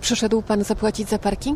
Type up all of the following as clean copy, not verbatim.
Przyszedł pan zapłacić za parking?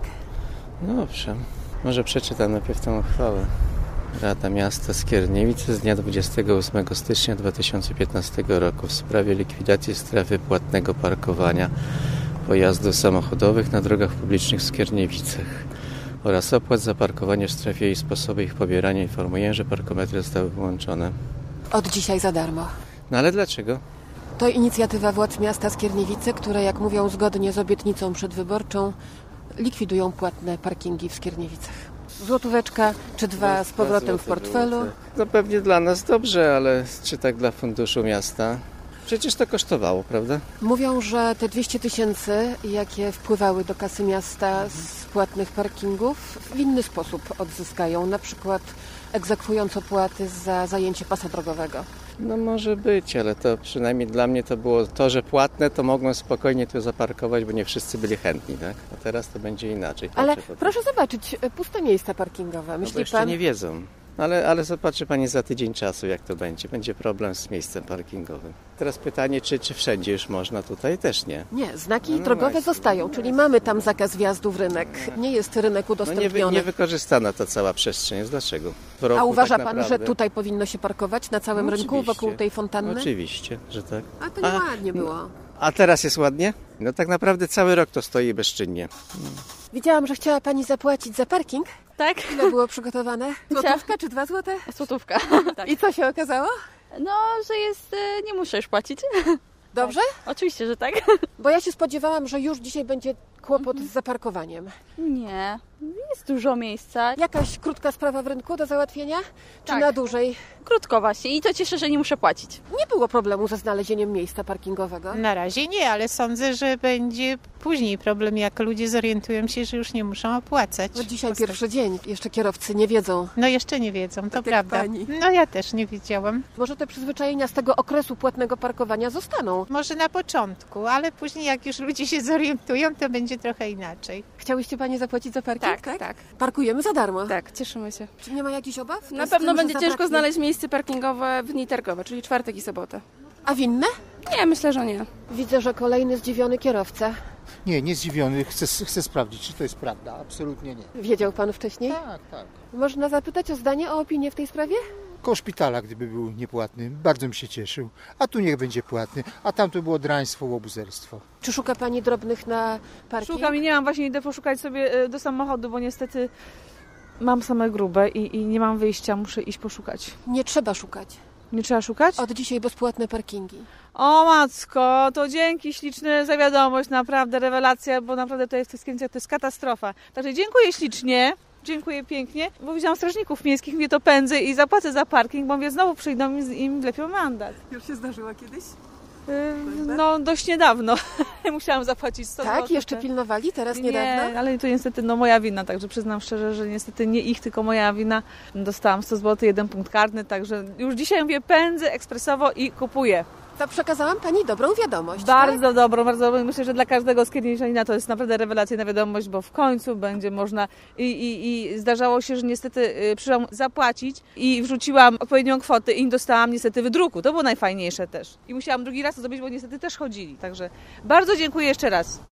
No owszem, może przeczytam najpierw tę uchwałę. Rada Miasta Skierniewice z dnia 28 stycznia 2015 roku w sprawie likwidacji strefy płatnego parkowania pojazdów samochodowych na drogach publicznych w Skierniewicach oraz opłat za parkowanie w strefie i sposoby ich pobierania informuję, że parkometry zostały wyłączone. Od dzisiaj za darmo. No ale dlaczego? To inicjatywa władz miasta Skierniewice, które, jak mówią, zgodnie z obietnicą przedwyborczą likwidują płatne parkingi w Skierniewicach. Złotóweczka czy dwa z powrotem w portfelu. To pewnie dla nas dobrze, ale czy tak dla funduszu miasta? Przecież to kosztowało, prawda? Mówią, że te 200 000, jakie wpływały do kasy miasta z płatnych parkingów, w inny sposób odzyskają, na przykład egzekwując opłaty za zajęcie pasa drogowego. No może być, ale to przynajmniej dla mnie to było to, że płatne, to mogłem spokojnie tu zaparkować, bo nie wszyscy byli chętni, tak? A teraz to będzie inaczej. Ale proszę zobaczyć, puste miejsca parkingowe. Myśli jeszcze pan? Nie wiedzą. Ale zobaczy pani za tydzień czasu, jak to będzie. Będzie problem z miejscem parkingowym. Teraz pytanie, czy wszędzie już można? Tutaj też nie. Nie, znaki drogowe zostają, czyli mamy tam zakaz wjazdu w rynek. Nie jest rynek udostępniony. Nie wykorzystana ta cała przestrzeń jest. Dlaczego? A uważa pan, że tutaj powinno się parkować na całym rynku wokół tej fontanny? Oczywiście, że tak. A to nieładnie było. A teraz jest ładnie? No tak naprawdę cały rok to stoi bezczynnie. Widziałam, że chciała pani zapłacić za parking. Tak. Ile było przygotowane? Złotówka czy 2 złote? Złotówka. Tak. I co się okazało? No, że nie muszę już płacić. Dobrze? Tak. Oczywiście, że tak. Bo ja się spodziewałam, że już dzisiaj będzie kłopot z zaparkowaniem. Nie, jest dużo miejsca. Jakaś krótka sprawa w rynku do załatwienia? Czy Tak. na dłużej? Krótko właśnie i to cieszę, że nie muszę płacić. Nie było problemu ze znalezieniem miejsca parkingowego? Na razie nie, ale sądzę, że będzie później problem, jak ludzie zorientują się, że już nie muszą opłacać. No dzisiaj pierwszy dzień, jeszcze kierowcy nie wiedzą. No jeszcze nie wiedzą, to Tak jak prawda. pani. No ja też nie wiedziałam. Może te przyzwyczajenia z tego okresu płatnego parkowania zostaną. Może na początku, ale później jak już ludzie się zorientują, to będzie trochę inaczej. Chciałyście pani zapłacić za parking? Tak. Parkujemy za darmo. Tak, cieszymy się. Czy nie ma jakichś obaw? Na Z pewno tym, że będzie ciężko zabraknie? znaleźć miejsce parkingowe w dni targowe, czyli czwartek i sobotę. A winne? Nie, myślę, że nie. Widzę, że kolejny zdziwiony kierowca. Nie zdziwiony. Chcę sprawdzić, czy to jest prawda. Absolutnie nie. Wiedział pan wcześniej? Tak. Można zapytać o zdanie, o opinię w tej sprawie? Koło szpitala, gdyby był niepłatny, bardzo mi się cieszył. A tu niech będzie płatny. A tam to było draństwo, łobuzerstwo. Czy szuka pani drobnych na parking? Szukam i nie mam, właśnie idę poszukać sobie do samochodu, bo niestety mam same grube i nie mam wyjścia, muszę iść poszukać. Nie trzeba szukać. Nie trzeba szukać? Od dzisiaj bezpłatne parkingi. O matko, to dzięki śliczne za wiadomość, naprawdę rewelacja, bo naprawdę to jest katastrofa. Także dziękuję ślicznie. Dziękuję pięknie, bo widziałam strażników miejskich, mnie to pędzy i zapłacę za parking, bo mówię, znowu przyjdą i im wlepią mandat. Już się zdarzyło kiedyś? No dość niedawno musiałam zapłacić 100 Tak? zł. Jeszcze pilnowali? Teraz niedawno? Nie, ale to niestety moja wina, także przyznam szczerze, że niestety nie ich, tylko moja wina. Dostałam 100 zł, 1 punkt karny, także już dzisiaj mówię, pędzę ekspresowo i kupuję. To przekazałam pani dobrą wiadomość. Bardzo dobrą, bardzo dobrą. Myślę, że dla każdego skierniewiczanina to jest naprawdę rewelacyjna wiadomość, bo w końcu będzie można i zdarzało się, że niestety przyszłam zapłacić i wrzuciłam odpowiednią kwotę i dostałam niestety wydruku. To było najfajniejsze też. I musiałam drugi raz to zrobić, bo niestety też chodzili. Także bardzo dziękuję jeszcze raz.